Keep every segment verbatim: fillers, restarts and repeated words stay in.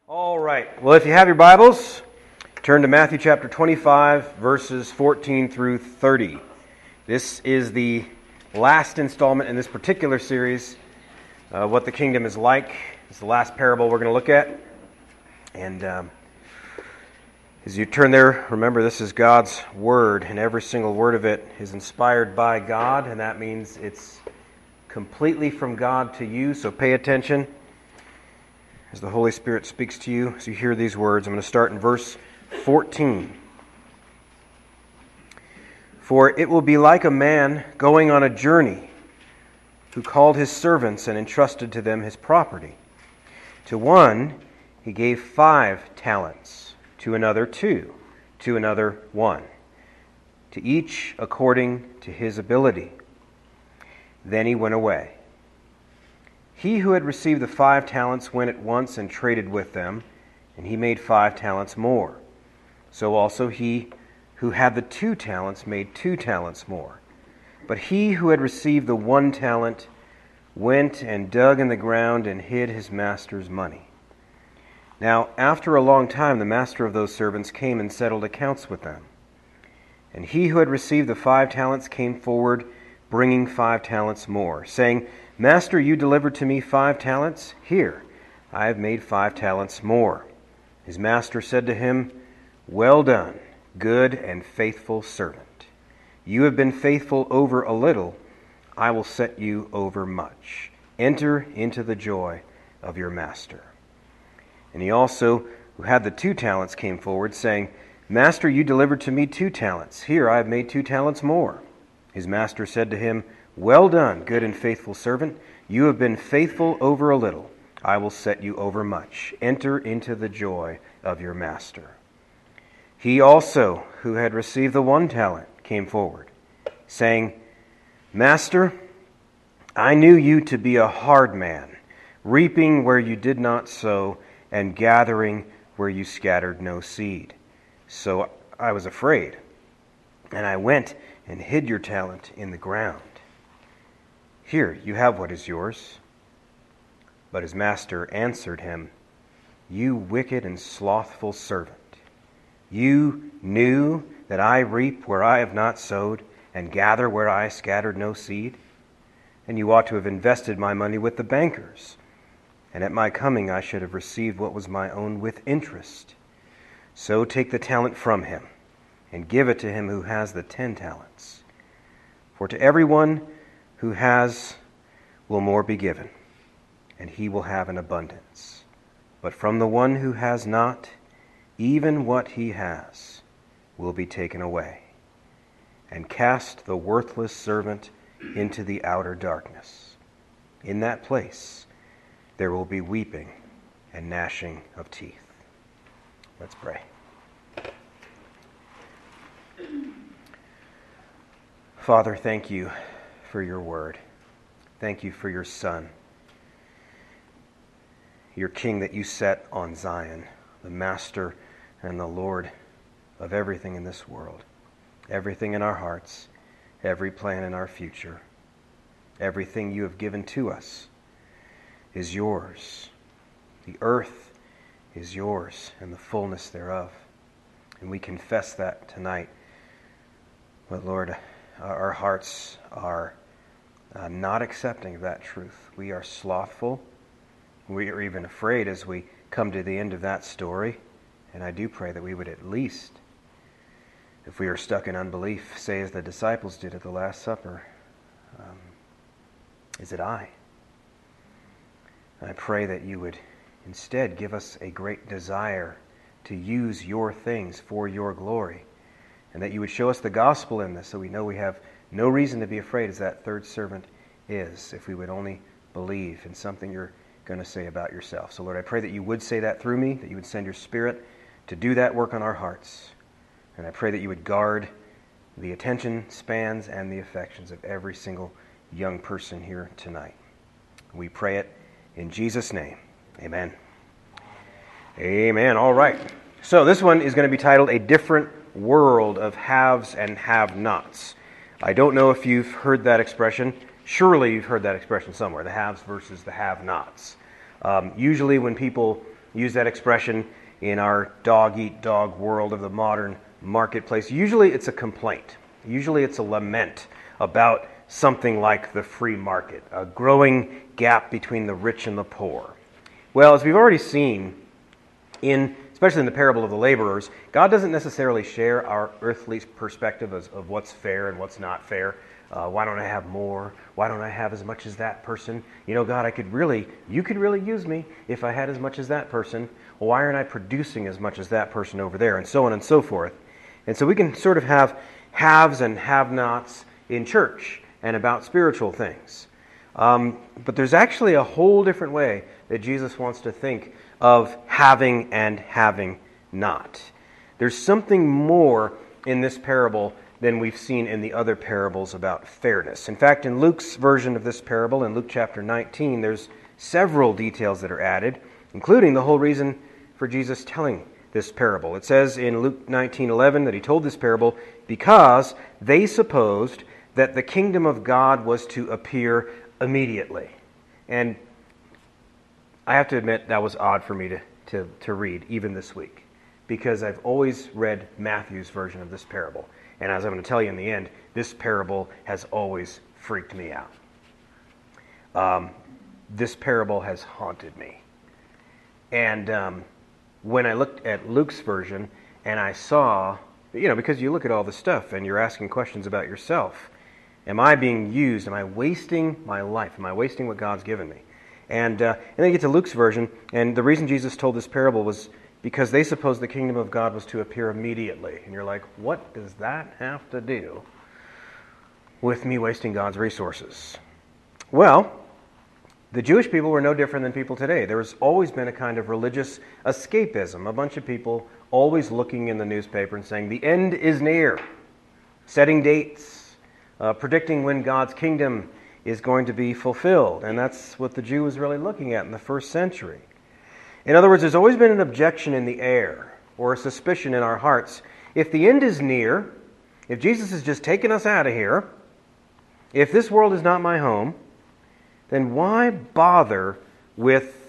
All right. Well, if you have your Bibles, turn to Matthew chapter twenty-five, verses fourteen through thirty. This is the last installment in this particular series, uh, What the Kingdom is Like. It's the last parable we're going to look at. And um, as you turn there, remember this is God's Word, and every single word of it is inspired by God, and that means it's completely from God to you, so pay attention as the Holy Spirit speaks to you as you hear these words. I'm going to start in verse fourteen. For it will be like a man going on a journey who called his servants and entrusted to them his property. To one he gave five talents, to another two, to another one, to each according to his ability. Then he went away. He who had received the five talents went at once and traded with them, and he made five talents more. So also he who had the two talents made two talents more. But he who had received the one talent went and dug in the ground and hid his master's money. Now after a long time the master of those servants came and settled accounts with them. And he who had received the five talents came forward, bringing five talents more, saying, Master, you delivered to me five talents. Here, I have made five talents more. His master said to him, Well done, good and faithful servant. You have been faithful over a little. I will set you over much. Enter into the joy of your master. And he also, who had the two talents, came forward, saying, Master, you delivered to me two talents. Here, I have made two talents more. His master said to him, Well done, good and faithful servant. You have been faithful over a little. I will set you over much. Enter into the joy of your master. He also, who had received the one talent, came forward, saying, Master, I knew you to be a hard man, reaping where you did not sow, and gathering where you scattered no seed. So I was afraid, and I went and hid your talent in the ground. Here, you have what is yours. But his master answered him, You wicked and slothful servant. You knew that I reap where I have not sowed, and gather where I scattered no seed. And you ought to have invested my money with the bankers, and at my coming I should have received what was my own with interest. So take the talent from him, and give it to him who has the ten talents. For to everyone who has will more be given, and he will have an abundance. But from the one who has not, even what he has will be taken away. And cast the worthless servant into the outer darkness. In that place there will be weeping and gnashing of teeth. Let's pray. Father, thank you for your word. Thank you for your Son, your King that you set on Zion, the Master and the Lord of everything in this world, everything in our hearts, every plan in our future, everything you have given to us is yours. The earth is yours and the fullness thereof. And we confess that tonight. But Lord, our hearts are uh, not accepting of that truth. We are slothful. We are even afraid as we come to the end of that story. And I do pray that we would at least, if we are stuck in unbelief, say as the disciples did at the Last Supper, um, is it I? I pray that you would instead give us a great desire to use your things for your glory, and that you would show us the gospel in this so we know we have no reason to be afraid as that third servant is, if we would only believe in something you're going to say about yourself. So Lord, I pray that you would say that through me, that you would send your Spirit to do that work on our hearts. And I pray that you would guard the attention spans and the affections of every single young person here tonight. We pray it in Jesus' name. Amen. Amen. All right. So this one is going to be titled A Different World of Haves and Have-Nots. I don't know if you've heard that expression. Surely you've heard that expression somewhere, the haves versus the have-nots. Um, usually when people use that expression in our dog-eat-dog world of the modern marketplace. Usually it's a complaint. Usually it's a lament about something like the free market, a growing gap between the rich and the poor. Well, as we've already seen, in especially in the parable of the laborers, God doesn't necessarily share our earthly perspective of, of what's fair and what's not fair. Uh, why don't I have more? Why don't I have as much as that person? You know, God, I could really, you could really use me if I had as much as that person. Well, why aren't I producing as much as that person over there? And so on and so forth. And so we can sort of have haves and have-nots in church and about spiritual things. Um, but there's actually a whole different way that Jesus wants to think of having and having not. There's something more in this parable than we've seen in the other parables about fairness. In fact, in Luke's version of this parable, in Luke chapter nineteen, there's several details that are added, including the whole reason for Jesus telling this parable. It says in Luke nineteen eleven that he told this parable because they supposed that the kingdom of God was to appear immediately. And I have to admit that was odd for me to, to, to read, even this week, because I've always read Matthew's version of this parable. And as I'm going to tell you in the end, this parable has always freaked me out. Um, this parable has haunted me. And um, when I looked at Luke's version and I saw, you know, because you look at all the stuff and you're asking questions about yourself. Am I being used? Am I wasting my life? Am I wasting what God's given me? And, uh, and then you get to Luke's version, and the reason Jesus told this parable was because they supposed the kingdom of God was to appear immediately. And you're like, what does that have to do with me wasting God's resources? Well, the Jewish people were no different than people today. There has always been a kind of religious escapism, a bunch of people always looking in the newspaper and saying, the end is near, setting dates, uh, predicting when God's kingdom is going to be fulfilled. And that's what the Jew was really looking at in the first century. In other words, there's always been an objection in the air, or a suspicion in our hearts. If the end is near, if Jesus is just taking us out of here, if this world is not my home, then why bother with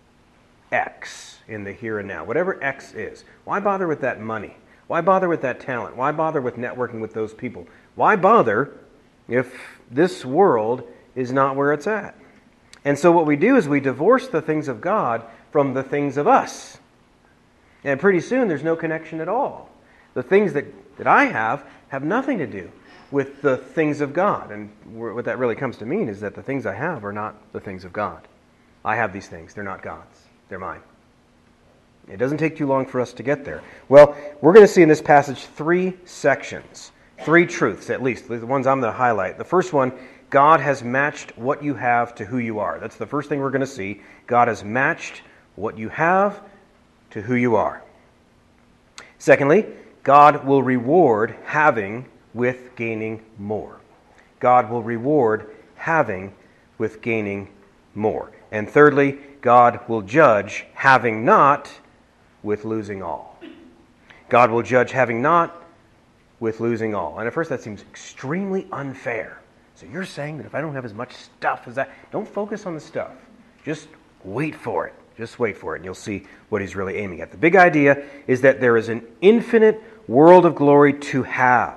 X in the here and now? Whatever X is. Why bother with that money? Why bother with that talent? Why bother with networking with those people? Why bother if this world is not where it's at? And so what we do is we divorce the things of God from the things of us. And pretty soon there's no connection at all. The things that, that I have have nothing to do with the things of God. And what that really comes to mean is that the things I have are not the things of God. I have these things. They're not God's. They're mine. It doesn't take too long for us to get there. Well, we're going to see in this passage three sections. Three truths, at least, the ones I'm going to highlight. The first one, God has matched what you have to who you are. That's the first thing we're going to see. God has matched what you have to who you are. Secondly, God will reward having with gaining more. God will reward having with gaining more. And thirdly, God will judge having not with losing all. God will judge having not with losing all. And at first that seems extremely unfair. So you're saying that if I don't have as much stuff as that, don't focus on the stuff. Just wait for it. Just wait for it, and you'll see what he's really aiming at. The big idea is that there is an infinite world of glory to have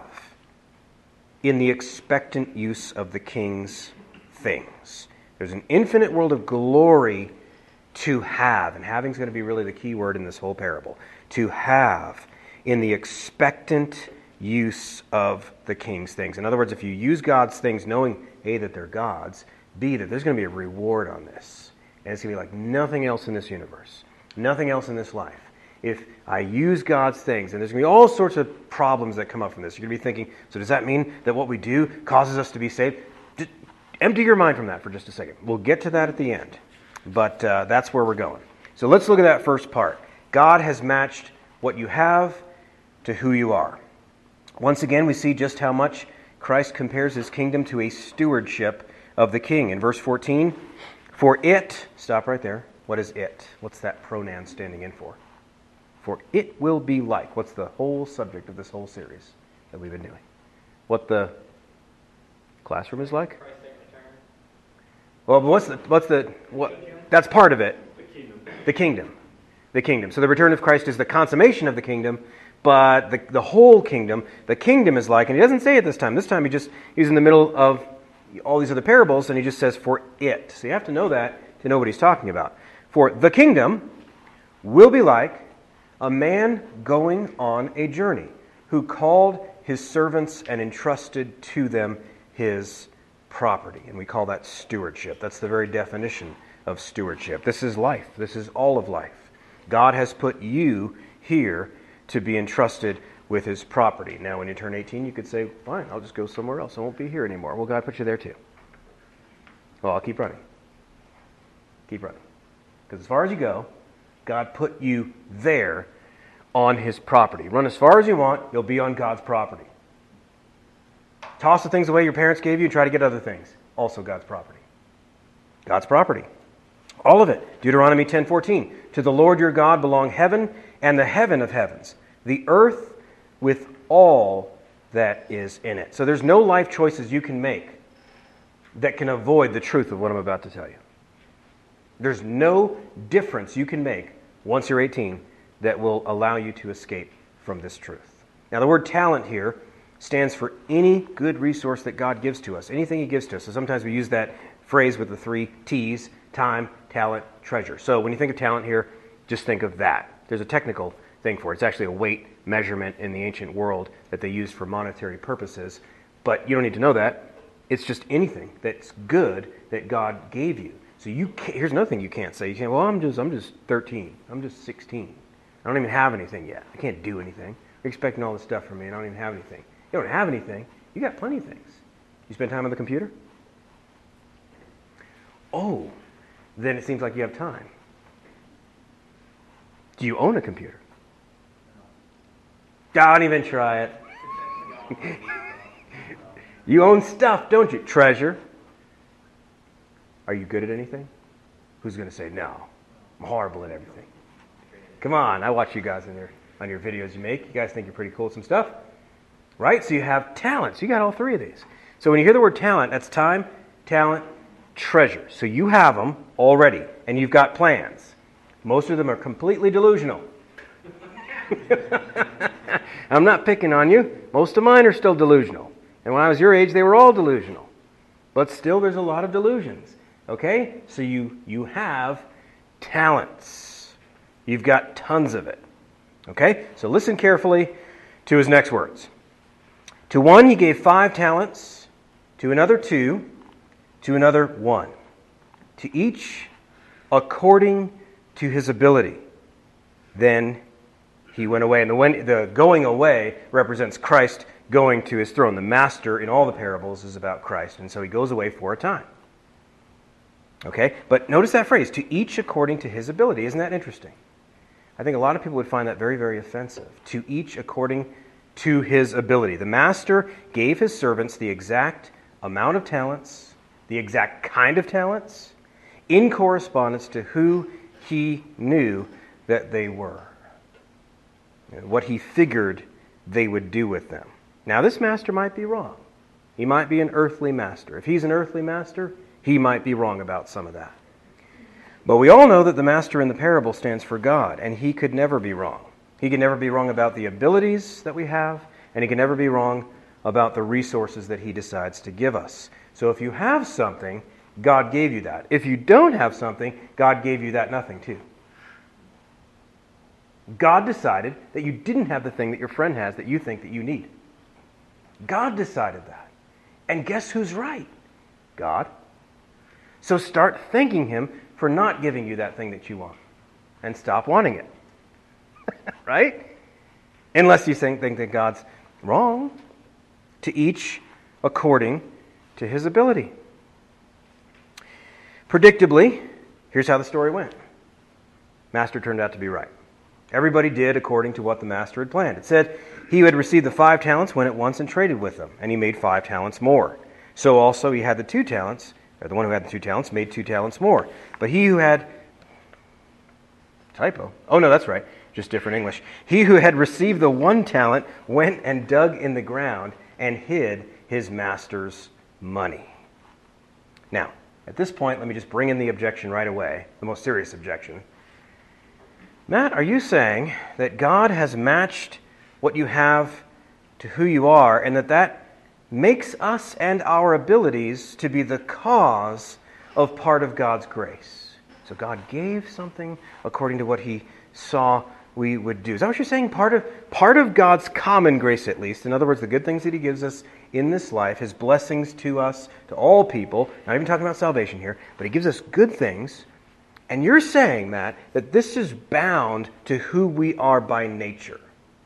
in the expectant use of the king's things. There's an infinite world of glory to have, and having is going to be really the key word in this whole parable. To have in the expectant use of the king's things. In other words, if you use God's things knowing, A, that they're God's, B, that there's going to be a reward on this. And it's going to be like nothing else in this universe, nothing else in this life. If I use God's things, and there's going to be all sorts of problems that come up from this. You're going to be thinking, so does that mean that what we do causes us to be saved? Just empty your mind from that for just a second. We'll get to that at the end. But uh, that's where we're going. So let's look at that first part. God has matched what you have to who you are. Once again, we see just how much Christ compares his kingdom to a stewardship of the king. In verse fourteen, for it, stop right there. What is it? What's that pronoun standing in for? For it will be like. What's the whole subject of this whole series that we've been doing? What the classroom is like? Christ's return. Well, but what's the, what's the, what, that's part of it. The kingdom. The kingdom. the kingdom. So the return of Christ is the consummation of the kingdom, but the, the whole kingdom, the kingdom is like, and he doesn't say it this time. This time he just, he's in the middle of all these other parables, and he just says, for it. So you have to know that to know what he's talking about. For the kingdom will be like a man going on a journey, who called his servants and entrusted to them his property. And we call that stewardship. That's the very definition of stewardship. This is life. This is all of life. God has put you here to be entrusted with his property. Now, when you turn eighteen, you could say, fine, I'll just go somewhere else. I won't be here anymore. Well, God put you there too. Well, I'll keep running. Keep running. Because as far as you go, God put you there on his property. Run as far as you want, you'll be on God's property. Toss the things away your parents gave you and try to get other things. Also God's property. God's property. All of it. Deuteronomy ten fourteen. To the Lord your God belong heaven and the heaven of heavens, the earth with all that is in it. So there's no life choices you can make that can avoid the truth of what I'm about to tell you. There's no difference you can make once you're eighteen that will allow you to escape from this truth. Now the word talent here stands for any good resource that God gives to us, anything he gives to us. So sometimes we use that phrase with the three T's, time, talent, treasure. So when you think of talent here, just think of that. There's a technical thing for it. It's actually a weight measurement in the ancient world that they used for monetary purposes. But you don't need to know that. It's just anything that's good that God gave you. So you can't, here's another thing you can't say. You can't, well, I'm just I'm just thirteen. I'm just sixteen. I don't even have anything yet. I can't do anything. You're expecting all this stuff from me, and I don't even have anything. You don't have anything. You got plenty of things. You spend time on the computer? Oh, then it seems like you have time. Do you own a computer? Don't even try it. You own stuff, don't you? Treasure. Are you good at anything? Who's going to say, no, I'm horrible at everything? Come on, I watch you guys in your, on your videos you make. You guys think you're pretty cool at some stuff. Right? So you have talents. You got all three of these. So when you hear the word talent, that's time, talent, treasure. So you have them already, and you've got plans. Most of them are completely delusional. I'm not picking on you. Most of mine are still delusional. And when I was your age, they were all delusional. But still, there's a lot of delusions. Okay? So you, you have talents. You've got tons of it. Okay? So listen carefully to his next words. To one he gave five talents, to another two, to another one. To each according to his ability. Then he went away. And the, when, the going away represents Christ going to his throne. The master in all the parables is about Christ. And so he goes away for a time. Okay? But notice that phrase, to each according to his ability. Isn't that interesting? I think a lot of people would find that very, very offensive. To each according to his ability. The master gave his servants the exact amount of talents, the exact kind of talents, in correspondence to who he knew that they were. What he figured they would do with them. Now, this master might be wrong. He might be an earthly master. If he's an earthly master, he might be wrong about some of that. But we all know that the master in the parable stands for God, and he could never be wrong. He can never be wrong about the abilities that we have, and he can never be wrong about the resources that he decides to give us. So if you have something, God gave you that. If you don't have something, God gave you that nothing too. God decided that you didn't have the thing that your friend has that you think that you need. God decided that. And guess who's right? God. So start thanking him for not giving you that thing that you want. And stop wanting it. Right? Unless you think, think that God's wrong. To each according to his ability. Predictably, here's how the story went. Master turned out to be right. Everybody did according to what the master had planned. It said he who had received the five talents went at once and traded with them, and he made five talents more. So also he had the two talents, or the one who had the two talents made two talents more. But he who had... Typo. Oh, no, that's right. Just different English. He who had received the one talent went and dug in the ground and hid his master's money. Now, at this point, let me just bring in the objection right away, the most serious objection. Matt, are you saying that God has matched what you have to who you are, and that that makes us and our abilities to be the cause of part of God's grace? So God gave something according to what He saw we would do. Is that what you're saying? Part of, part of God's common grace, at least. In other words, the good things that He gives us in this life, His blessings to us, to all people, not even talking about salvation here, but He gives us good things. And you're saying, Matt, that this is bound to who we are by nature.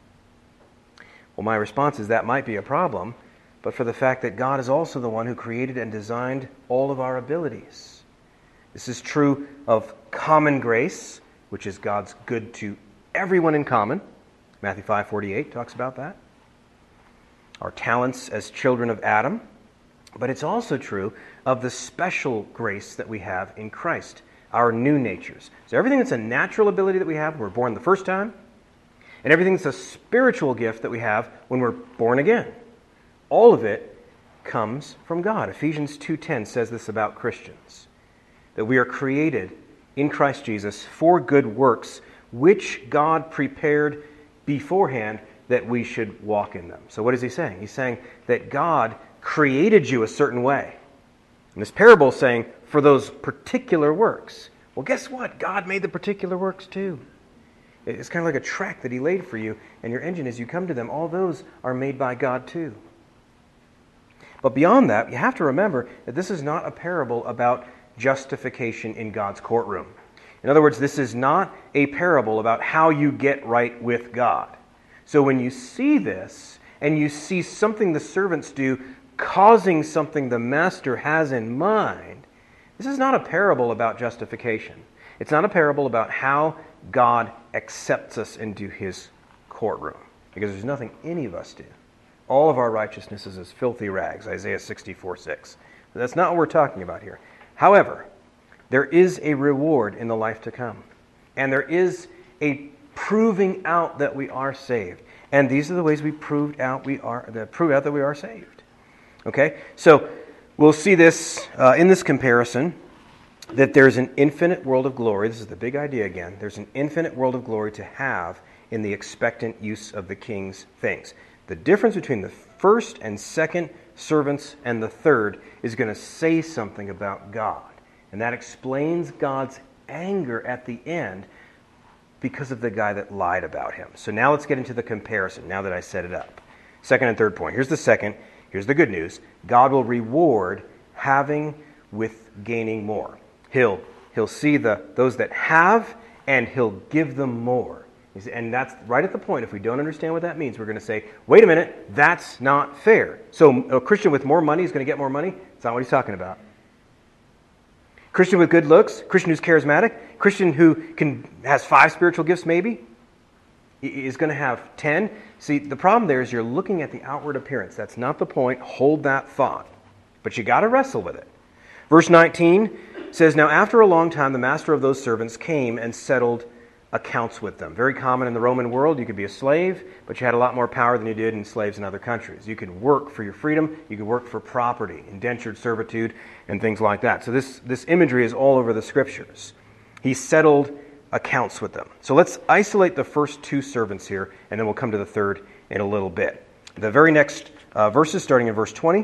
Well, my response is that might be a problem, but for the fact that God is also the one who created and designed all of our abilities. This is true of common grace, which is God's good to everyone in common. Matthew five forty-eight talks about that. Our talents as children of Adam. But it's also true of the special grace that we have in Christ, our new natures. So everything that's a natural ability that we have when we're born the first time, and everything that's a spiritual gift that we have when we're born again. All of it comes from God. Ephesians two ten says this about Christians, that we are created in Christ Jesus for good works, which God prepared beforehand that we should walk in them. So what is he saying? He's saying that God created you a certain way. And this parable is saying, for those particular works. Well, guess what? God made the particular works too. It's kind of like a track that He laid for you, and your engine, as you come to them, all those are made by God too. But beyond that, you have to remember that this is not a parable about justification in God's courtroom. In other words, this is not a parable about how you get right with God. So when you see this, and you see something the servants do causing something the master has in mind, this is not a parable about justification. It's not a parable about how God accepts us into His courtroom, because there's nothing any of us do. All of our righteousness is as filthy rags, Isaiah sixty-four six. But that's not what we're talking about here. However, there is a reward in the life to come. And there is a proving out that we are saved. And these are the ways we proved out we are that prove out that we are saved. Okay? So we'll see this uh, in this comparison, that there's an infinite world of glory. This is the big idea again. There's an infinite world of glory to have in the expectant use of the king's things. The difference between the first and second servants and the third is going to say something about God. And that explains God's anger at the end because of the guy that lied about Him. So now let's get into the comparison, now that I set it up. Second and third point. Here's the second. Here's the good news. God will reward having with gaining more. He'll, he'll see the those that have, and He'll give them more. And that's right at the point. If we don't understand what that means, we're going to say, wait a minute, that's not fair. So a Christian with more money is going to get more money? That's not what he's talking about. Christian with good looks, Christian who's charismatic, Christian who can has five spiritual gifts maybe, is going to have ten. See, the problem there is you're looking at the outward appearance. That's not the point. Hold that thought. But you got to wrestle with it. Verse nineteen says, now after a long time the master of those servants came and settled accounts with them. Very common in the Roman world. You could be a slave, but you had a lot more power than you did in slaves in other countries. You could work for your freedom. You could work for property, indentured servitude, and things like that. So this, this imagery is all over the Scriptures. He settled accounts with them. So let's isolate the first two servants here, and then we'll come to the third in a little bit. The very next uh, verses, starting in verse twenty.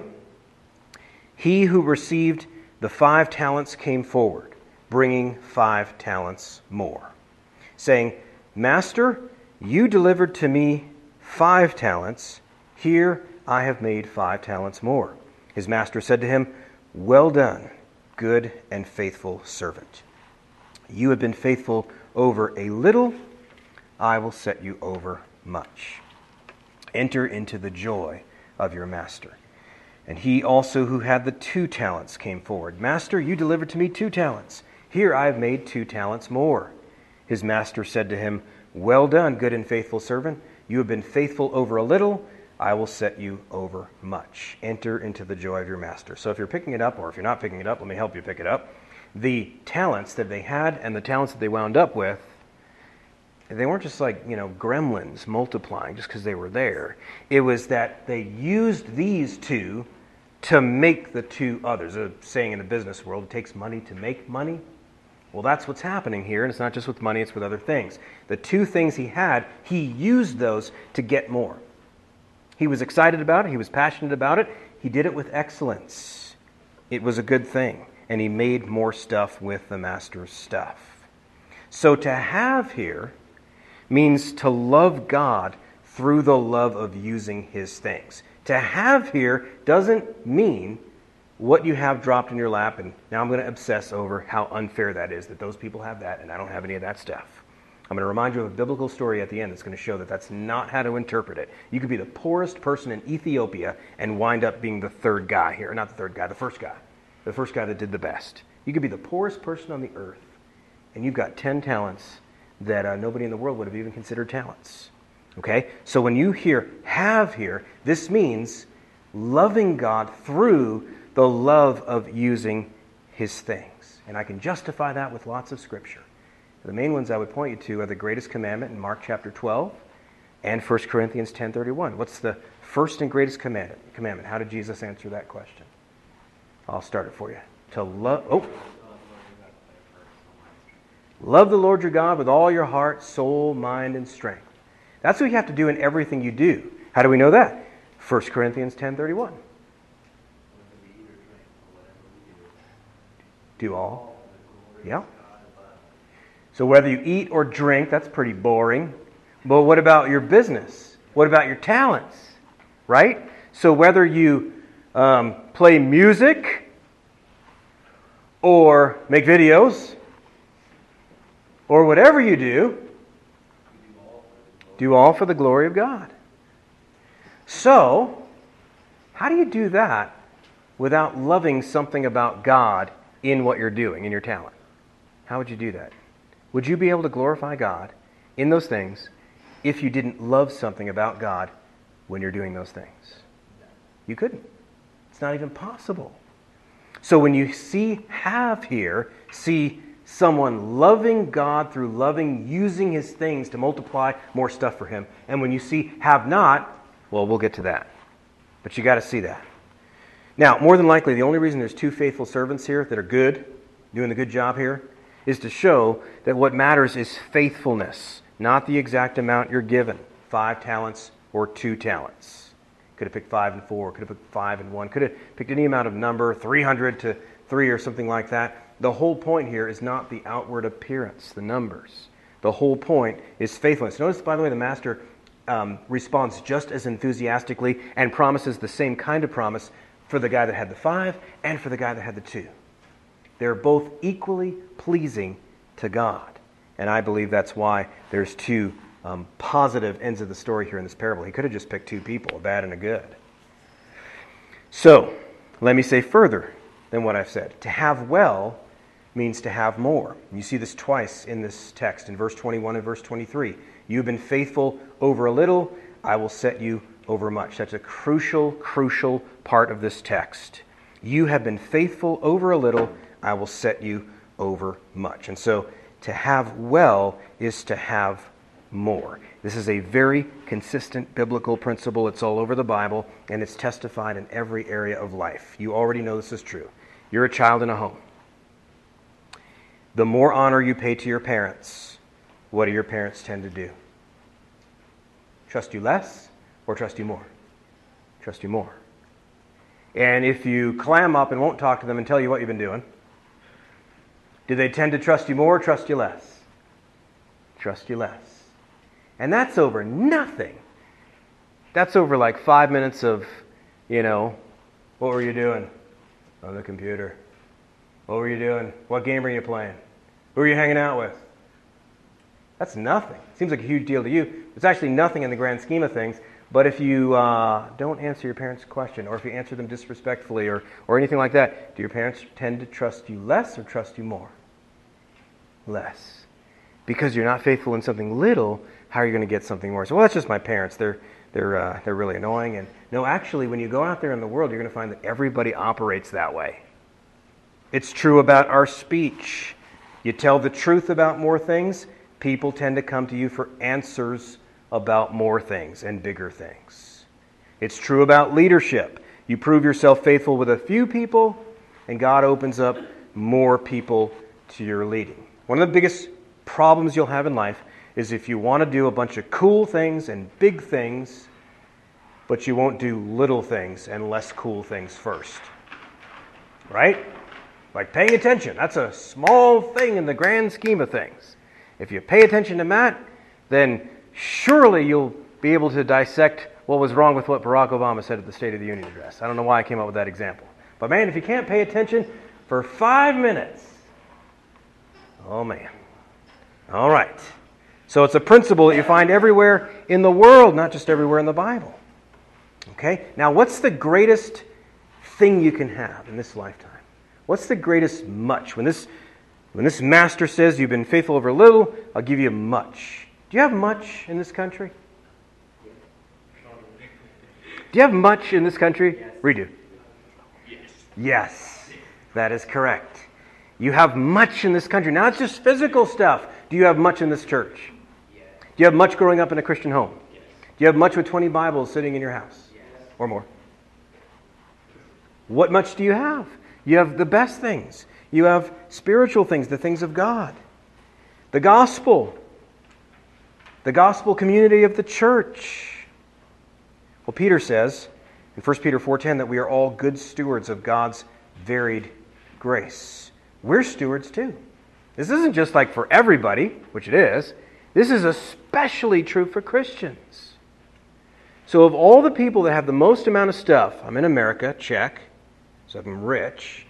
He who received the five talents came forward, bringing five talents more, saying, Master, you delivered to me five talents. Here I have made five talents more. His master said to him, well done, good and faithful servant. You have been faithful over a little, I will set you over much. Enter into the joy of your master. And he also who had the two talents came forward. Master, you delivered to me two talents. Here I have made two talents more. His master said to him, well done, good and faithful servant. You have been faithful over a little, I will set you over much. Enter into the joy of your master. So if you're picking it up, or if you're not picking it up, let me help you pick it up. The talents that they had and the talents that they wound up with, they weren't just like, you know, gremlins multiplying just because they were there. It was that they used these two to make the two others. A saying in the business world, it takes money to make money. Well, that's what's happening here, and it's not just with money, it's with other things. The two things he had, he used those to get more. He was excited about it, he was passionate about it, he did it with excellence. It was a good thing, and he made more stuff with the master's stuff. So to have here means to love God through the love of using his things. To have here doesn't mean what you have dropped in your lap, and now I'm going to obsess over how unfair that is, that those people have that and I don't have any of that stuff. I'm going to remind you of a biblical story at the end that's going to show that that's not how to interpret it. You could be the poorest person in Ethiopia and wind up being the third guy here. Not the third guy, the first guy. The first guy that did the best. You could be the poorest person on the earth, and you've got ten talents that uh, nobody in the world would have even considered talents. Okay? So when you hear have here, this means loving God through the love of using his things. And I can justify that with lots of scripture. The main ones I would point you to are the greatest commandment in Mark chapter twelve and First Corinthians ten thirty-one. What's the first and greatest commandment? Commandment. How did Jesus answer that question? I'll start it for you. To love oh love the Lord your God with all your heart, soul, mind, and strength. That's what you have to do in everything you do. How do we know that? First Corinthians ten thirty-one. Do all. Yeah. So whether you eat or drink, that's pretty boring. But what about your business? What about your talents? Right? So whether you um, play music or make videos or whatever you do, do all for the glory of God. So, how do you do that without loving something about God in what you're doing, in your talent? How would you do that? Would you be able to glorify God in those things if you didn't love something about God when you're doing those things? You couldn't. It's not even possible. So when you see have here, see someone loving God through loving, using his things to multiply more stuff for him. And when you see have not, well, we'll get to that. But you got to see that. Now, more than likely, the only reason there's two faithful servants here that are good, doing the good job here, is to show that what matters is faithfulness, not the exact amount you're given. Five talents or two talents. Could have picked five and four, could have picked five and one, could have picked any amount of number, three hundred to three or something like that. The whole point here is not the outward appearance, the numbers. The whole point is faithfulness. Notice, by the way, the master um, responds just as enthusiastically and promises the same kind of promise for the guy that had the five and for the guy that had the two. They're both equally pleasing to God. And I believe that's why there's two um, positive ends of the story here in this parable. He could have just picked two people, a bad and a good. So, let me say further than what I've said. To have well means to have more. You see this twice in this text, in verse twenty-one and verse twenty-three. You have been faithful over a little, I will set you over much. That's a crucial, crucial part of this text. You have been faithful over a little, I will set you over much. And so, to have well is to have more. This is a very consistent biblical principle. It's all over the Bible, and it's testified in every area of life. You already know this is true. You're a child in a home. The more honor you pay to your parents, what do your parents tend to do? Trust you less or trust you more? Trust you more. And if you clam up and won't talk to them and tell you what you've been doing, do they tend to trust you more or trust you less? Trust you less. And that's over nothing. That's over like five minutes of, you know, what were you doing? On the computer. What were you doing? What game are you playing? Who are you hanging out with? That's nothing. Seems like a huge deal to you. It's actually nothing in the grand scheme of things. But if you uh, don't answer your parents' question, or if you answer them disrespectfully, or, or anything like that, do your parents tend to trust you less or trust you more? Less. Because you're not faithful in something little, how are you going to get something more? So, well, that's just my parents. They're they're uh, they're really annoying. And no, actually, when you go out there in the world, you're going to find that everybody operates that way. It's true about our speech. You tell the truth about more things, people tend to come to you for answers about more things and bigger things. It's true about leadership. You prove yourself faithful with a few people, and God opens up more people to your leading. One of the biggest problems you'll have in life is if you want to do a bunch of cool things and big things, but you won't do little things and less cool things first. Right? Like paying attention. That's a small thing in the grand scheme of things. If you pay attention to that, then surely you'll be able to dissect what was wrong with what Barack Obama said at the State of the Union address. I don't know why I came up with that example. But man, if you can't pay attention for five minutes, oh man. All right. So it's a principle that you find everywhere in the world, not just everywhere in the Bible. Okay? Now, what's the greatest thing you can have in this lifetime? What's the greatest much? When this, when this master says, you've been faithful over little, I'll give you much. Do you have much in this country? Do you have much in this country? Yes. We do. Yes. Yes, that is correct. You have much in this country. Now it's just physical stuff. Do you have much in this church? Yes. Do you have much growing up in a Christian home? Yes. Do you have much with twenty Bibles sitting in your house? Yes. Or more? What much do you have? You have the best things. You have spiritual things, the things of God. The gospel. The gospel community of the church. Well, Peter says in First Peter four ten that we are all good stewards of God's varied grace. We're stewards too. This isn't just like for everybody, which it is. This is especially true for Christians. So of all the people that have the most amount of stuff, I'm in America, check. So I'm rich.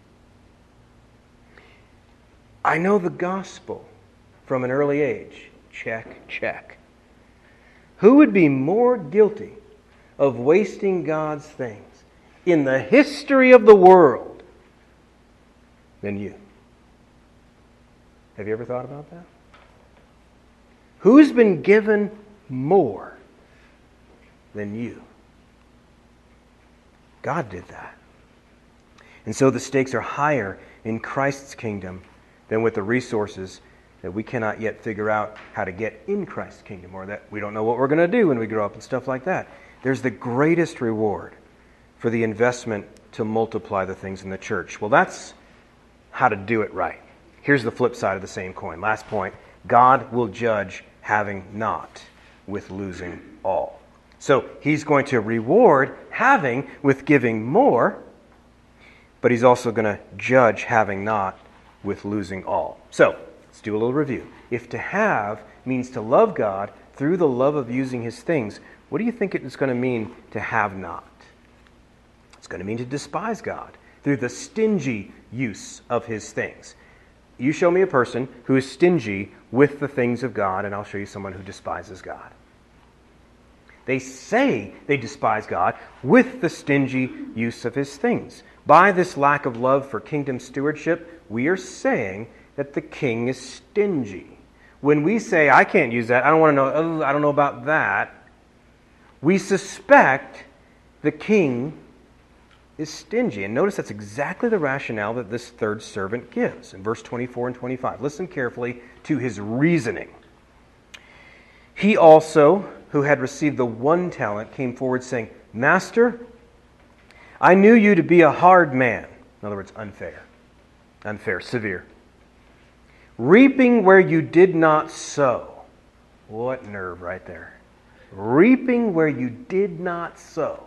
I know the gospel from an early age. Check, check. Who would be more guilty of wasting God's things in the history of the world than you? Have you ever thought about that? Who's been given more than you? God did that. And so the stakes are higher in Christ's kingdom than with the resources that we cannot yet figure out how to get in Christ's kingdom, or that we don't know what we're going to do when we grow up and stuff like that. There's the greatest reward for the investment to multiply the things in the church. Well, that's how to do it right. Here's the flip side of the same coin. Last point. God will judge having not with losing all. So He's going to reward having with giving more, but He's also going to judge having not with losing all. So let's do a little review. If to have means to love God through the love of using His things, what do you think it's going to mean to have not? It's going to mean to despise God through the stingy use of His things. You show me a person who is stingy with the things of God, and I'll show you someone who despises God. They say they despise God with the stingy use of His things. By this lack of love for kingdom stewardship, we are saying that the king is stingy. When we say, I can't use that, I don't want to know, oh, I don't know about that, we suspect the king is stingy. And notice that's exactly the rationale that this third servant gives in verse twenty-four and twenty-five. Listen carefully to his reasoning. He also, who had received the one talent, came forward saying, Master, I knew you to be a hard man. In other words, unfair. Unfair, severe. Reaping where you did not sow. What nerve right there. Reaping where you did not sow.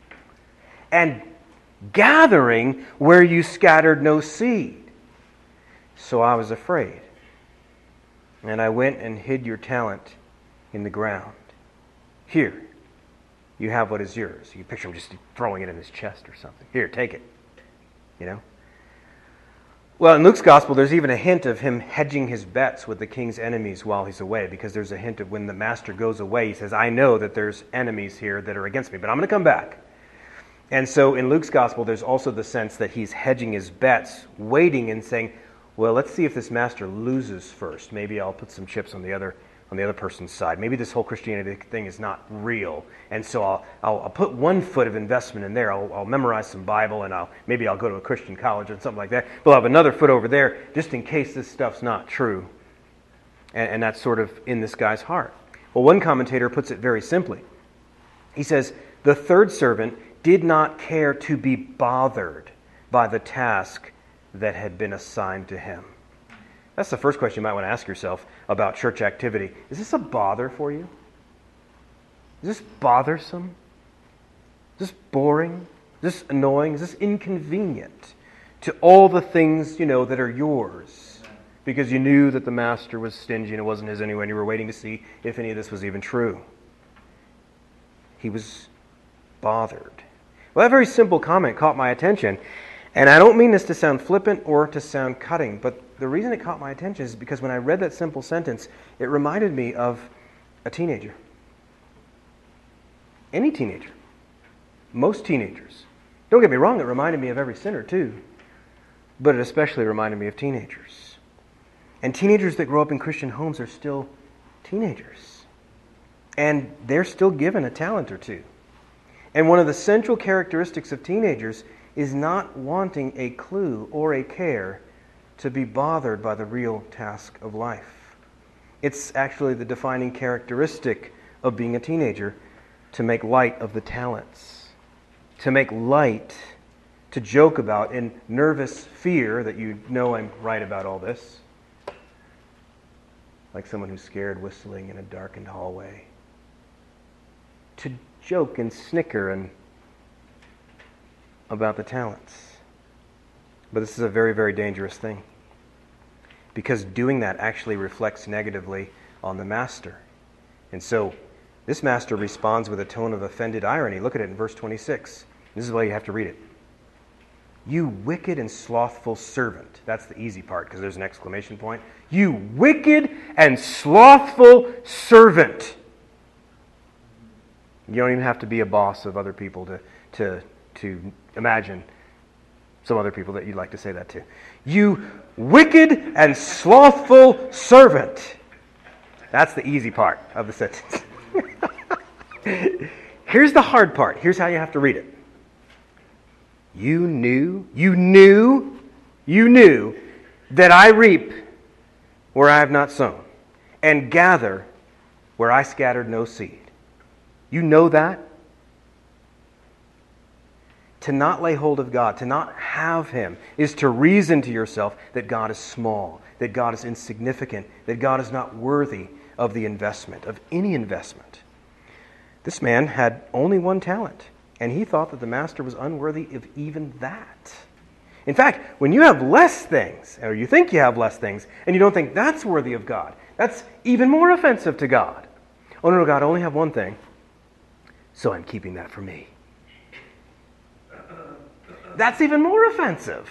And gathering where you scattered no seed. So I was afraid. And I went and hid your talent in the ground. Here, you have what is yours. You picture him just throwing it in his chest or something. Here, take it. You know? Well, in Luke's gospel, there's even a hint of him hedging his bets with the king's enemies while he's away, because there's a hint of when the master goes away, he says, I know that there's enemies here that are against me, but I'm going to come back. And so in Luke's gospel, there's also the sense that he's hedging his bets, waiting and saying, well, let's see if this master loses first. Maybe I'll put some chips on the other on the other person's side. Maybe this whole Christianity thing is not real. And so I'll I'll, I'll put one foot of investment in there. I'll, I'll memorize some Bible, and I'll maybe I'll go to a Christian college or something like that. But I'll have another foot over there just in case this stuff's not true. And, and that's sort of in this guy's heart. Well, one commentator puts it very simply. He says, the third servant did not care to be bothered by the task that had been assigned to him. That's the first question you might want to ask yourself about church activity. Is this a bother for you? Is this bothersome? Is this boring? Is this annoying? Is this inconvenient to all the things, you know, that are yours? Because you knew that the master was stingy and it wasn't his anyway, and you were waiting to see if any of this was even true. He was bothered. Well, that very simple comment caught my attention. And I don't mean this to sound flippant or to sound cutting, but the reason it caught my attention is because when I read that simple sentence, it reminded me of a teenager. Any teenager. Most teenagers. Don't get me wrong, it reminded me of every sinner too. But it especially reminded me of teenagers. And teenagers that grow up in Christian homes are still teenagers. And they're still given a talent or two. And one of the central characteristics of teenagers is not wanting a clue or a care to be bothered by the real task of life. It's actually the defining characteristic of being a teenager to make light of the talents, to make light, to joke about in nervous fear that you know I'm right about all this, like someone who's scared whistling in a darkened hallway, to joke and snicker and about the talents. But this is a very, very dangerous thing, because doing that actually reflects negatively on the master. And so this master responds with a tone of offended irony. Look at it in verse twenty-six. This is the way you have to read it. You wicked and slothful servant. That's the easy part because there's an exclamation point. You wicked and slothful servant. You don't even have to be a boss of other people to, to, to imagine some other people that you'd like to say that to. You wicked and slothful servant. That's the easy part of the sentence. Here's the hard part. Here's how you have to read it. You knew, you knew, you knew that I reap where I have not sown, and gather where I scattered no seed. You know that? To not lay hold of God, to not have Him, is to reason to yourself that God is small, that God is insignificant, that God is not worthy of the investment, of any investment. This man had only one talent, and he thought that the master was unworthy of even that. In fact, when you have less things, or you think you have less things, and you don't think that's worthy of God, that's even more offensive to God. Oh no, no, God, I only have one thing, so I'm keeping that for me. That's even more offensive.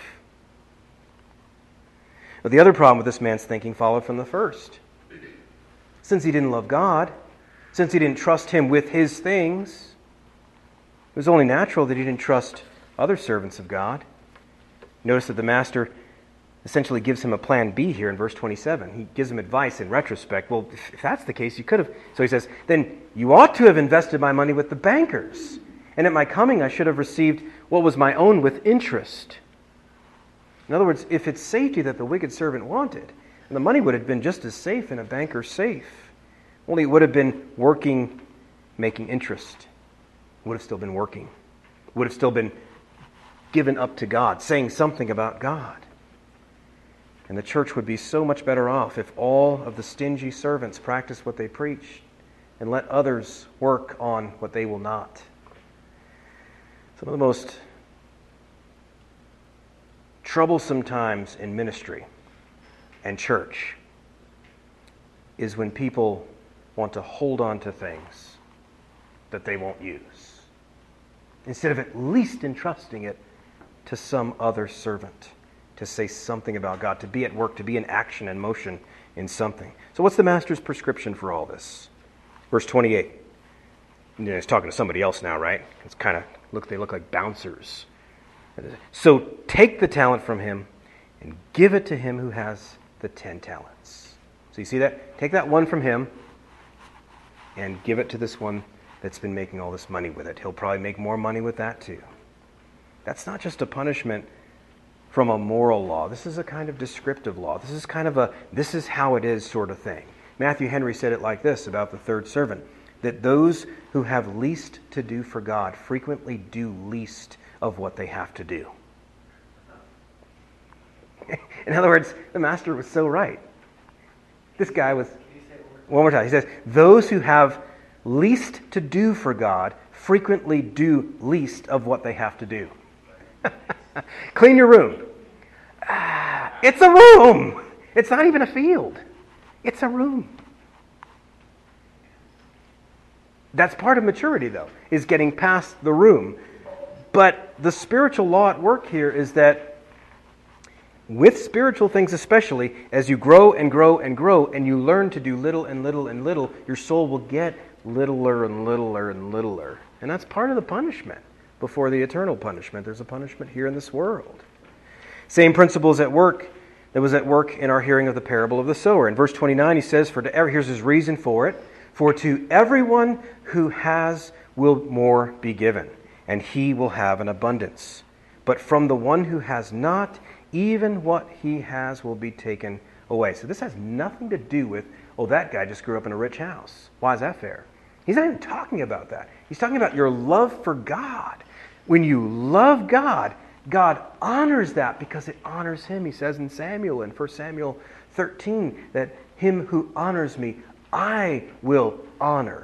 But the other problem with this man's thinking followed from the first. Since he didn't love God, since he didn't trust Him with his things, it was only natural that he didn't trust other servants of God. Notice that the master essentially gives him a plan B here in verse twenty-seven. He gives him advice in retrospect. Well, if that's the case, you could have. So he says, then you ought to have invested my money with the bankers. And at my coming, I should have received what was my own with interest. In other words, if it's safety that the wicked servant wanted, the money would have been just as safe in a banker's safe. Only it would have been working, making interest. Would have still been working. Would have still been given up to God, saying something about God. And the church would be so much better off if all of the stingy servants practiced what they preach and let others work on what they will not. Some of the most troublesome times in ministry and church is when people want to hold on to things that they won't use, instead of at least entrusting it to some other servant to say something about God, to be at work, to be in action and motion in something. So what's the master's prescription for all this? Verse twenty-eight. You know, he's talking to somebody else now, right? It's kind of look they look like bouncers. So take the talent from him and give it to him who has the ten talents. So you see that? Take that one from him and give it to this one that's been making all this money with it. He'll probably make more money with that too. That's not just a punishment from a moral law. This is a kind of descriptive law. This is kind of a, this is how it is sort of thing. Matthew Henry said it like this about the third servant, that those who have least to do for God frequently do least of what they have to do. In other words, the master was so right. This guy was, one more time, he says, those who have least to do for God frequently do least of what they have to do. Clean your room. Ah, it's a room. It's not even a field. It's a room. That's part of maturity, though, is getting past the room. But the spiritual law at work here is that with spiritual things especially, as you grow and grow and grow and you learn to do little and little and little, your soul will get littler and littler and littler. And that's part of the punishment. Before the eternal punishment, there's a punishment here in this world. Same principles at work that was at work in our hearing of the parable of the sower. In verse twenty-nine, he says, "For to every," here's his reason for it, "for to everyone who has will more be given, and he will have an abundance. But from the one who has not, even what he has will be taken away." So this has nothing to do with, oh, that guy just grew up in a rich house. Why is that fair? He's not even talking about that. He's talking about your love for God. When you love God, God honors that because it honors Him. He says in Samuel, in First Samuel thirteen, that him who honors me, I will honor.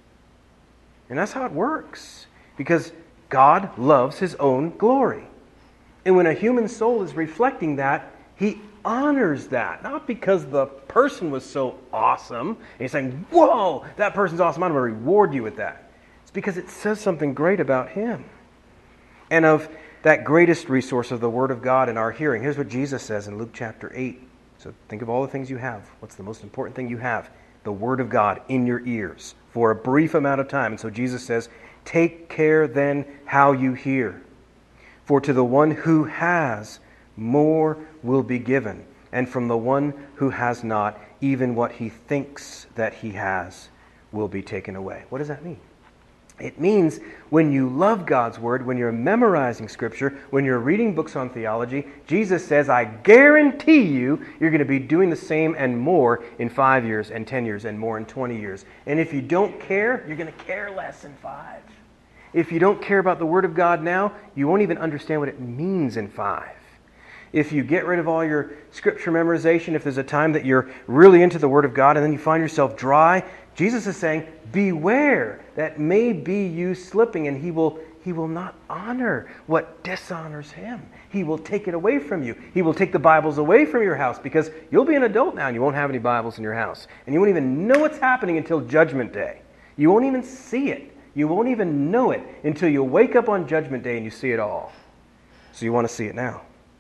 And that's how it works. Because God loves His own glory. And when a human soul is reflecting that, He honors that. Not because the person was so awesome, and He's saying, whoa, that person's awesome, I'm going to reward you with that. It's because it says something great about Him. And of that greatest resource of the Word of God in our hearing, here's what Jesus says in Luke chapter eight. So think of all the things you have. What's the most important thing you have? The Word of God in your ears for a brief amount of time. And so Jesus says, "Take care then how you hear. For to the one who has, more will be given. And from the one who has not, even what he thinks that he has will be taken away." What does that mean? It means when you love God's Word, when you're memorizing Scripture, when you're reading books on theology, Jesus says, I guarantee you, you're going to be doing the same and more in five years and ten years and more in twenty years. And if you don't care, you're going to care less in five. If you don't care about the Word of God now, you won't even understand what it means in five. If you get rid of all your Scripture memorization, if there's a time that you're really into the Word of God and then you find yourself dry, Jesus is saying, beware, that may be you slipping, and He will He will not honor what dishonors Him. He will take it away from you. He will take the Bibles away from your house because you'll be an adult now and you won't have any Bibles in your house. And you won't even know what's happening until Judgment Day. You won't even see it. You won't even know it until you wake up on Judgment Day and you see it all. So you want to see it now.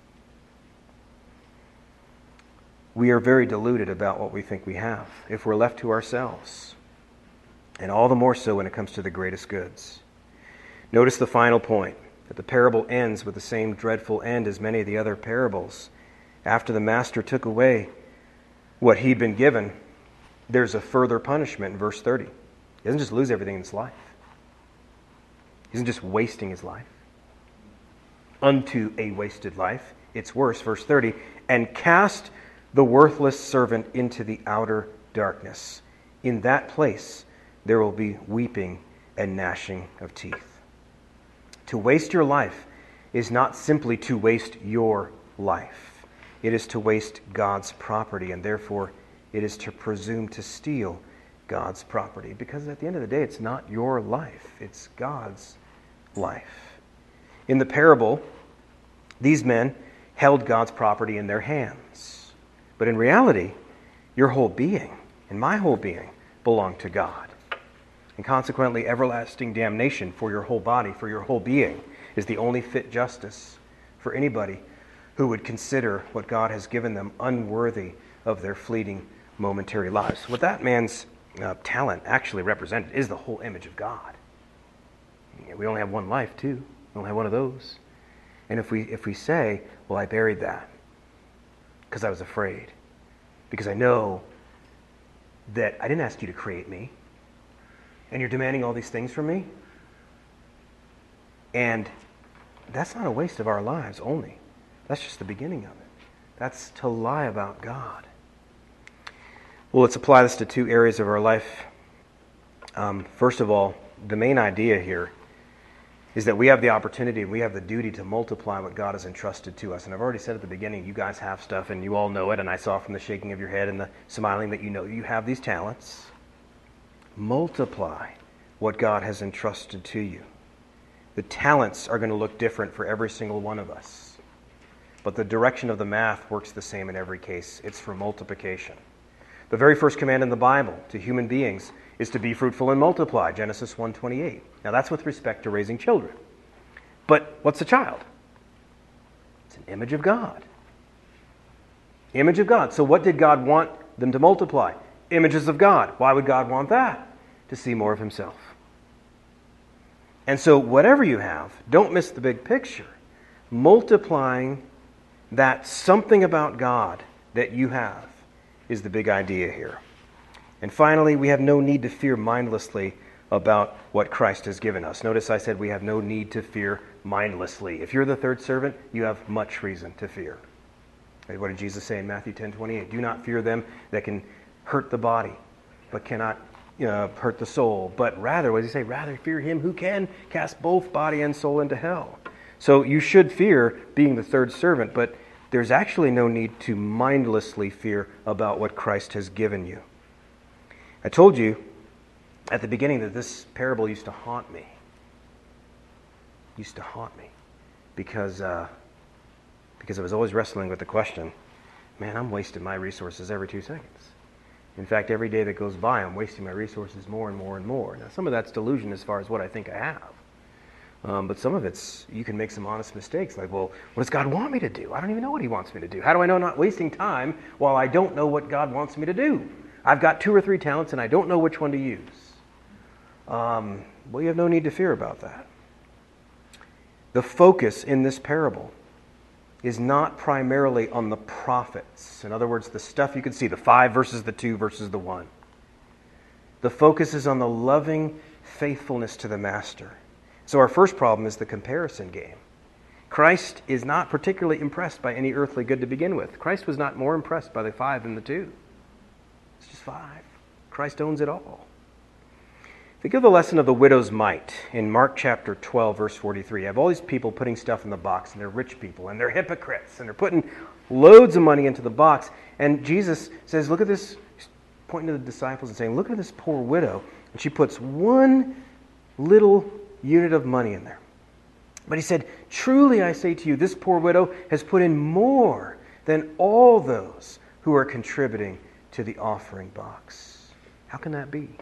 We are very deluded about what we think we have if we're left to ourselves. And all the more so when it comes to the greatest goods. Notice the final point, that the parable ends with the same dreadful end as many of the other parables. After the master took away what he'd been given, there's a further punishment in verse thirty. He doesn't just lose everything in his life. He isn't just wasting his life unto a wasted life. It's worse, verse thirty, "And cast the worthless servant into the outer darkness. In that place there will be weeping and gnashing of teeth." To waste your life is not simply to waste your life. It is to waste God's property, and therefore it is to presume to steal God's property. Because at the end of the day, it's not your life. It's God's life. In the parable, these men held God's property in their hands. But in reality, your whole being and my whole being belong to God. And consequently, everlasting damnation for your whole body, for your whole being, is the only fit justice for anybody who would consider what God has given them unworthy of their fleeting, momentary lives. What that man's uh, talent actually represented is the whole image of God. We only have one life, too. We only have one of those. And if we if we say, well, I buried that because I was afraid, because I know that I didn't ask you to create me, and you're demanding all these things from me, and that's not a waste of our lives only. That's just the beginning of it. That's to lie about God. Well, let's apply this to two areas of our life. Um, first of all, the main idea here is that we have the opportunity, we have the duty to multiply what God has entrusted to us. And I've already said at the beginning, you guys have stuff and you all know it, and I saw from the shaking of your head and the smiling that you know you have these talents. Multiply what God has entrusted to you. The talents are going to look different for every single one of us. But the direction of the math works the same in every case. It's for multiplication. The very first command in the Bible to human beings is to be fruitful and multiply, Genesis one twenty-eight. Now that's with respect to raising children. But what's a child? It's an image of God. Image of God. So what did God want them to multiply? Images of God. Why would God want that? To see more of himself. And so whatever you have, don't miss the big picture. Multiplying that something about God that you have is the big idea here. And finally, we have no need to fear mindlessly about what Christ has given us. Notice I said we have no need to fear mindlessly. If you're the third servant, you have much reason to fear. What did Jesus say in Matthew ten twenty-eight? Do not fear them that can hurt the body, but cannot you know, hurt the soul. But rather, what does he say? Rather fear him who can cast both body and soul into hell. So you should fear being the third servant, but there's actually no need to mindlessly fear about what Christ has given you. I told you at the beginning that this parable used to haunt me. Used to haunt me. Because, uh, because I was always wrestling with the question, man, I'm wasting my resources every two seconds. In fact, every day that goes by, I'm wasting my resources more and more and more. Now, some of that's delusion as far as what I think I have. Um, but some of it's, you can make some honest mistakes. Like, well, what does God want me to do? I don't even know what he wants me to do. How do I know I'm not wasting time while I don't know what God wants me to do? I've got two or three talents and I don't know which one to use. Um, well, you have no need to fear about that. The focus in this parable is not primarily on the profits. In other words, the stuff you can see, the five versus the two versus the one. The focus is on the loving faithfulness to the master. So our first problem is the comparison game. Christ is not particularly impressed by any earthly good to begin with. Christ was not more impressed by the five than the two. It's just five. Christ owns it all. Think of the lesson of the widow's mite in Mark chapter twelve, verse forty-three. You have all these people putting stuff in the box, and they're rich people, and they're hypocrites, and they're putting loads of money into the box. And Jesus says, look at this, he's pointing to the disciples and saying, look at this poor widow. And she puts one little unit of money in there. But he said, truly I say to you, this poor widow has put in more than all those who are contributing to the offering box. How can that be?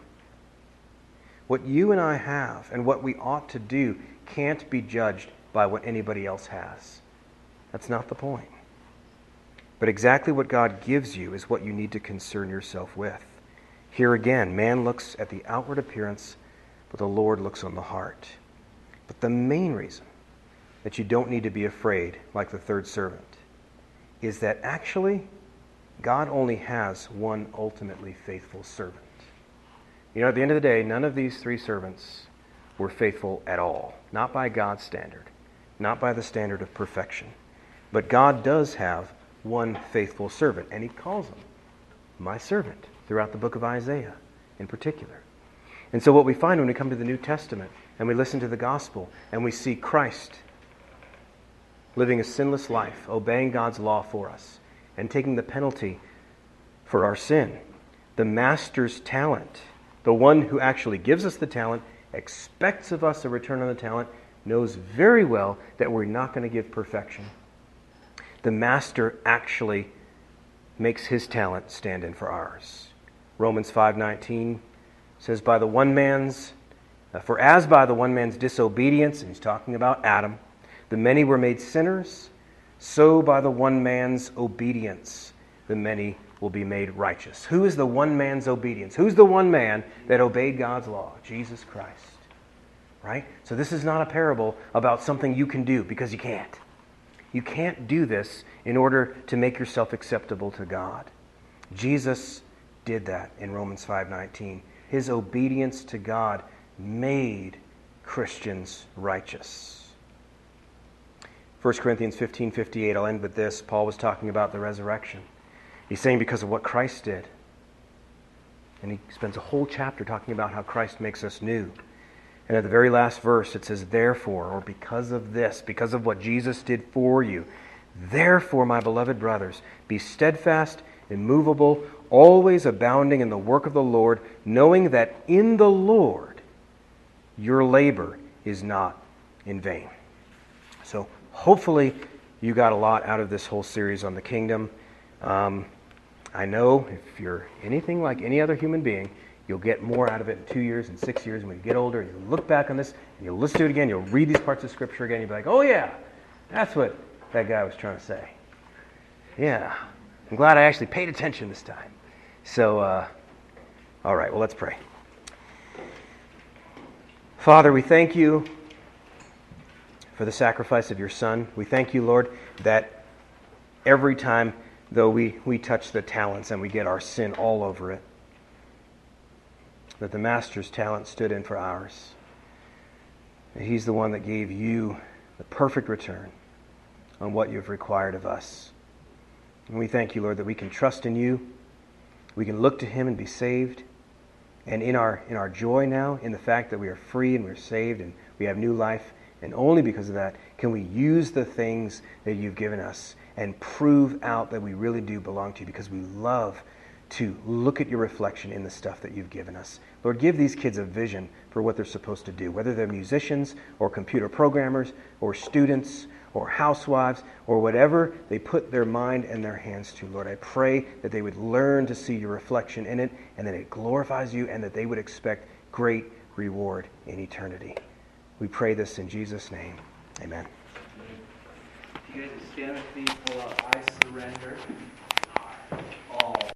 What you and I have and what we ought to do can't be judged by what anybody else has. That's not the point. But exactly what God gives you is what you need to concern yourself with. Here again, man looks at the outward appearance, but the Lord looks on the heart. But the main reason that you don't need to be afraid, like the third servant, is that actually God only has one ultimately faithful servant. You know, at the end of the day, none of these three servants were faithful at all. Not by God's standard. Not by the standard of perfection. But God does have one faithful servant, and he calls him my servant throughout the book of Isaiah in particular. And so what we find when we come to the New Testament and we listen to the gospel and we see Christ living a sinless life, obeying God's law for us, and taking the penalty for our sin, the master's talent, the one who actually gives us the talent, expects of us a return on the talent, knows very well that we're not going to give perfection. The master actually makes his talent stand in for ours. Romans five nineteen says, by the one man's, for as by the one man's disobedience, and he's talking about Adam, the many were made sinners, so by the one man's obedience, the many will be made righteous. Who is the one man's obedience? Who's the one man that obeyed God's law? Jesus Christ. Right? So this is not a parable about something you can do, because you can't. You can't do this in order to make yourself acceptable to God. Jesus did that in Romans five nineteen. His obedience to God made Christians righteous. First Corinthians fifteen fifty-eight, I'll end with this. Paul was talking about the resurrection. He's saying because of what Christ did. And he spends a whole chapter talking about how Christ makes us new. And at the very last verse, it says, therefore, or because of this, because of what Jesus did for you, therefore, my beloved brothers, be steadfast, immovable, always abounding in the work of the Lord, knowing that in the Lord your labor is not in vain. So hopefully you got a lot out of this whole series on the kingdom. Um, I know if you're anything like any other human being, you'll get more out of it in two years and six years. And when you get older, and you look back on this, and you'll listen to it again, you'll read these parts of Scripture again, you'll be like, oh yeah, that's what that guy was trying to say. Yeah, I'm glad I actually paid attention this time. So, uh, all right, well, let's pray. Father, we thank you for the sacrifice of your Son. We thank you, Lord, that every time, though we, we touch the talents and we get our sin all over it, that the Master's talent stood in for ours. That He's the one that gave you the perfect return on what you've required of us. And we thank you, Lord, that we can trust in you. We can look to Him and be saved. And in our in our joy now, in the fact that we are free and we're saved and we have new life, and only because of that can we use the things that you've given us and prove out that we really do belong to you, because we love to look at your reflection in the stuff that you've given us. Lord, give these kids a vision for what they're supposed to do, whether they're musicians or computer programmers or students or housewives or whatever they put their mind and their hands to. Lord, I pray that they would learn to see your reflection in it and that it glorifies you and that they would expect great reward in eternity. We pray this in Jesus' name. Amen. You guys stand with me for I surrender.